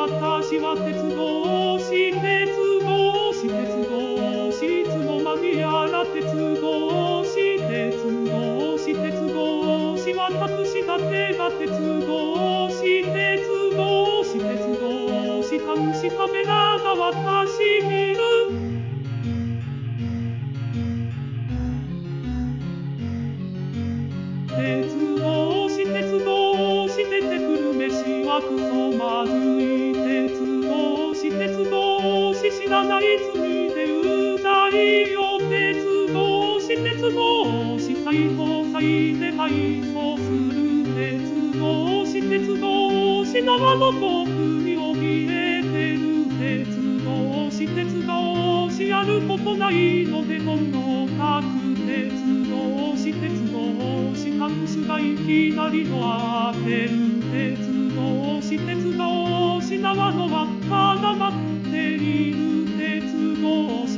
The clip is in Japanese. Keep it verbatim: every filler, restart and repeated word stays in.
私は鉄道士、鉄道士、鉄道士、いつの間にやら鉄道士、鉄道士、鉄道士、私だけが鉄道士、鉄道士、鉄道士、監視カメラが私見る。鉄道士、鉄道士、出てくる飯はクソまずい。鉄道士、鉄道士、知らない罪でうざいよ。鉄道士、鉄道士、最高裁で敗訴する。鉄道士、鉄道士、生の僕に怯えてる。鉄道士、鉄道士、やることないのでともかく。鉄道士、鉄道士、カンスがいきなりと当てる。鉄道士、鉄道士、縄の輪っかが待っている。鉄道士